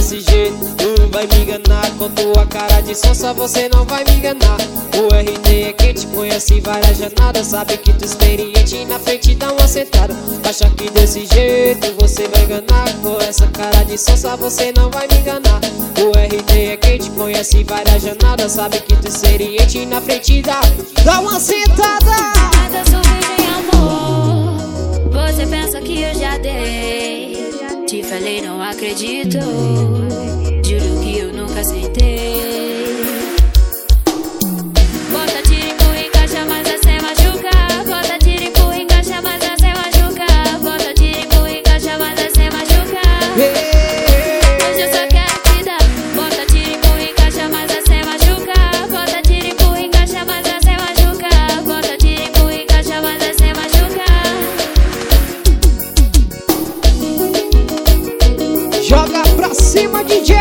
desse jeito não vai me enganar. Com tua cara de sonsa você não vai me enganar. O RD é quem te conhece várias jornadas, sabe que tu experiente na frente dá uma sentada. Acha que desse jeito você vai enganar. Com essa cara de sonsa você não vai me enganar. O RD é quem te conhece várias jornadas, sabe que tu experiente na frente dá uma sentada. Nada sobre amor, você pensa que eu já dei. Te falei, não acredito, juro que eu nunca aceitei. Bota tiro, empurra, encaixa, mas você machuca. Bota tiro, empurra, encaixa, mas você machuca. Bota tiro, empurra, encaixa, mas você machuca. Hoje eu só quero te dar. Bota tiro, empurra, encaixa, mas você machuca. Bota tiro, empurra, encaixa, mas você machuca. Bota tiro, empurra, encaixa, mas você machuca. Joga pra cima, DJ.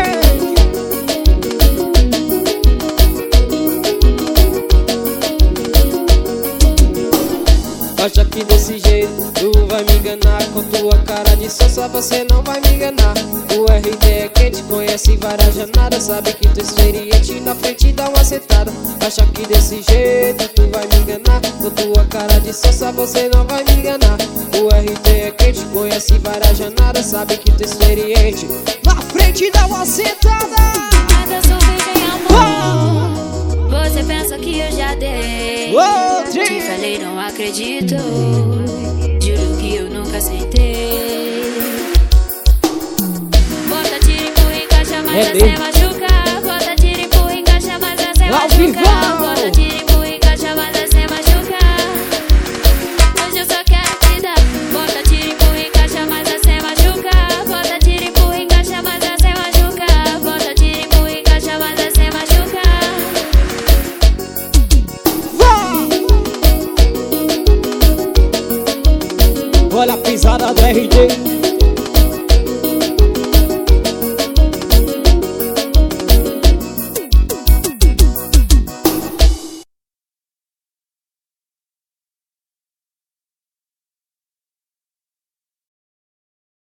Acha que desse jeito tu vai me enganar. Com tua cara de sonsa você não vai me enganar. O RD é quem te conhece várias jornadas, sabe que tu experiente na frente dá uma sentada. Acha que desse jeito tu vai me enganar. Com tua cara de sonsa você não vai me enganar. O RD é quem te conhece várias jornadas, sabe que tu experiente na frente dá uma sentada. Nada sobre amor, você pensa que eu já dei. Te falei, não acredito, juro que eu nunca aceitei. Bota tiro, empurra, encaixa, mas você machuca. Bota tiro, empurra, encaixa, mas você machuca. Bota tiro, empurra, encaixa, mas você machuca. Hoje eu só quero te dar. Bota tiro, empurra, encaixa, mas você machuca. Bota tiro, empurra, encaixa, mas você machuca. Bota tiro, empurra, encaixa, mas você machuca. Olha a pisada do RD.